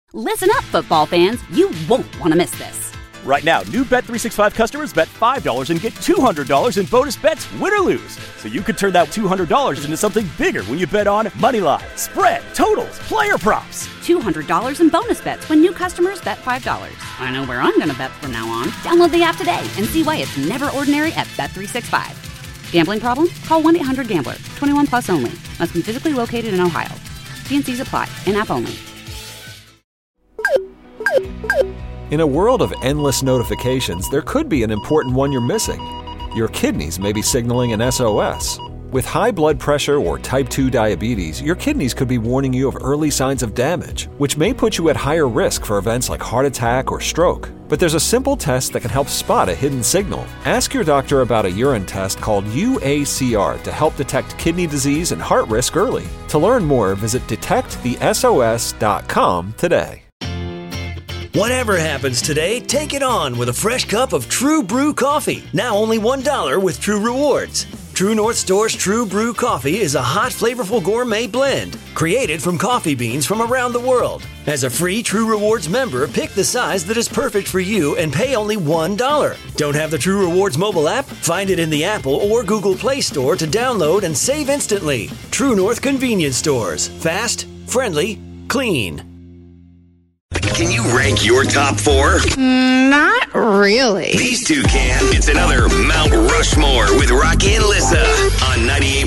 Listen up, football fans. You won't want to miss this. Right now, new Bet365 customers bet $5 and get $200 in bonus bets, win or lose. So you could turn that $200 into something bigger when you bet on moneyline, spread, totals, player props. $200 in bonus bets when new customers bet $5. I know where I'm going to bet from now on. Download the app today and see why it's never ordinary at Bet365. Gambling problem? Call 1-800-GAMBLER. 21 plus only. Must be physically located in Ohio. T&Cs apply. In-app only. In a world of endless notifications, there could be an important one you're missing. Your kidneys may be signaling an SOS. With high blood pressure or type 2 diabetes, your kidneys could be warning you of early signs of damage, which may put you at higher risk for events like heart attack or stroke. But there's a simple test that can help spot a hidden signal. Ask your doctor about a urine test called UACR to help detect kidney disease and heart risk early. To learn more, visit detectthesos.com today. Whatever happens today, take it on with a fresh cup of True Brew coffee. Now only $1 with True Rewards. True North Store's True Brew coffee is a hot, flavorful gourmet blend created from coffee beans from around the world. As a free True Rewards member, pick the size that is perfect for you and pay only $1. Don't have the True Rewards mobile app? Find it in the Apple or Google Play Store to download and save instantly. True North Convenience Stores. Fast, friendly, clean. Can you rank your top four? Not really. These two can. It's another Mount Rushmore with Rocky and Lissa on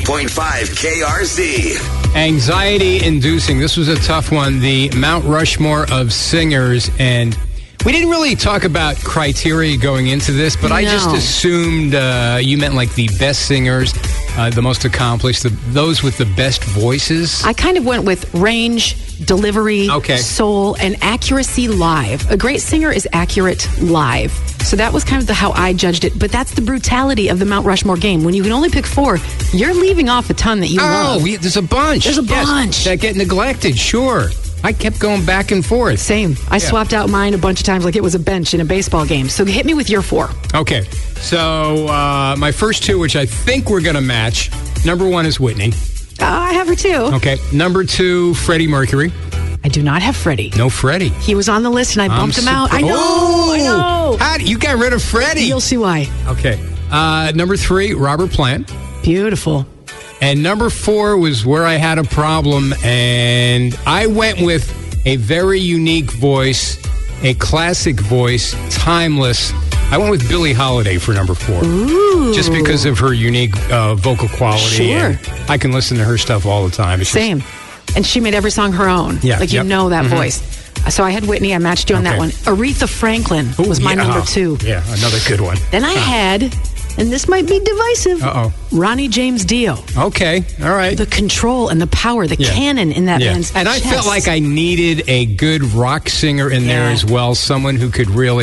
98.5 KRZ. Anxiety-inducing. This was a tough one. The Mount Rushmore of singers. And we didn't really talk about criteria going into this, but I just assumed you meant like the best singers, the most accomplished, those with the best voices. I kind of went with range, delivery, soul, and accuracy live. A great singer is accurate live. So that was kind of how I judged it. But that's the brutality of the Mount Rushmore game. When you can only pick four, you're leaving off a ton that you love. Oh, there's a bunch. There's a bunch. That get neglected, sure. I kept going back and forth. Same. I swapped out mine a bunch of times like it was a bench in a baseball game. So hit me with your four. Okay. So my first two, which I think we're going to match. Number one is Whitney. I have her too. Okay. Number two, Freddie Mercury. I do not have Freddie. No Freddie. He was on the list and I bumped him out. I know. I know. How you got rid of Freddie? You'll see why. Okay. Number three, Robert Plant. Beautiful. And number four was where I had a problem, and I went with a very unique voice, a classic voice, timeless. I went with Billie Holiday for number four. Ooh. Just because of her unique vocal quality. Sure. I can listen to her stuff all the time. Same. And she made every song her own. Yeah. Like, you know that voice. So I had Whitney. I matched you on that one. Aretha Franklin was my number two. Yeah, another good one. Then I had, and this might be divisive, Ronnie James Dio. Okay, all right. The control and the power, the cannon in that man's And I chest. felt like I needed a good rock singer in there as well, someone who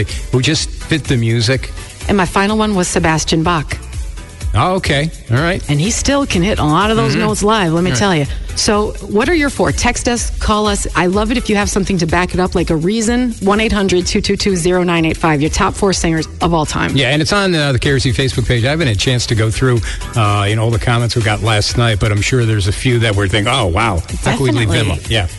just fit the music. And my final one was Sebastian Bach. Oh, okay. All right. And he still can hit a lot of those notes live, let me tell you. So what are your four? Text us, call us. I love it if you have something to back it up, like a reason. 1-800-222-0985. Your top four singers of all time. Yeah, and it's on the KRC Facebook page. I haven't had a chance to go through all the comments we got last night, but I'm sure there's a few that were thinking, oh, wow. How can we leave them up? Yeah.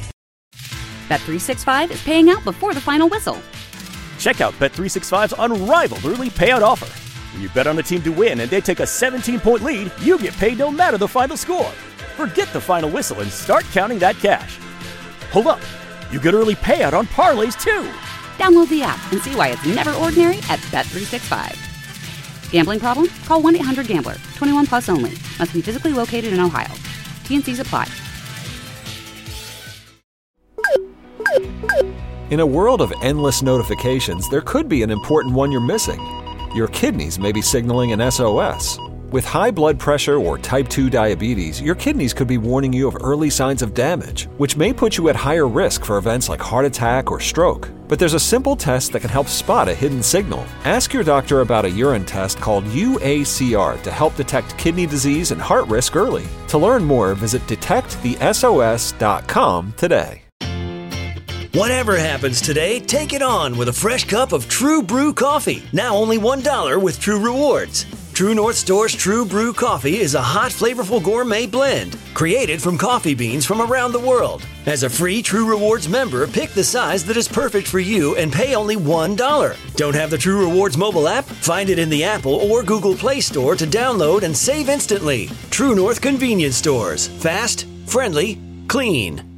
Bet365 is paying out before the final whistle. Check out Bet365's unrivaled early payout offer. When you bet on a team to win and they take a 17-point lead, you get paid no matter the final score. Forget the final whistle and start counting that cash. Hold up. You get early payout on parlays, too. Download the app and see why it's never ordinary at Bet365. Gambling problem? Call 1-800-GAMBLER. 21 plus only. Must be physically located in Ohio. T&Cs apply. In a world of endless notifications, there could be an important one you're missing. Your kidneys may be signaling an SOS. With high blood pressure or type 2 diabetes, your kidneys could be warning you of early signs of damage, which may put you at higher risk for events like heart attack or stroke. But there's a simple test that can help spot a hidden signal. Ask your doctor about a urine test called UACR to help detect kidney disease and heart risk early. To learn more, visit detectthesos.com today. Whatever happens today, take it on with a fresh cup of True Brew coffee. Now only $1 with True Rewards. True North Store's True Brew Coffee is a hot, flavorful gourmet blend created from coffee beans from around the world. As a free True Rewards member, pick the size that is perfect for you and pay only $1. Don't have the True Rewards mobile app? Find it in the Apple or Google Play Store to download and save instantly. True North Convenience Stores. Fast, friendly, clean.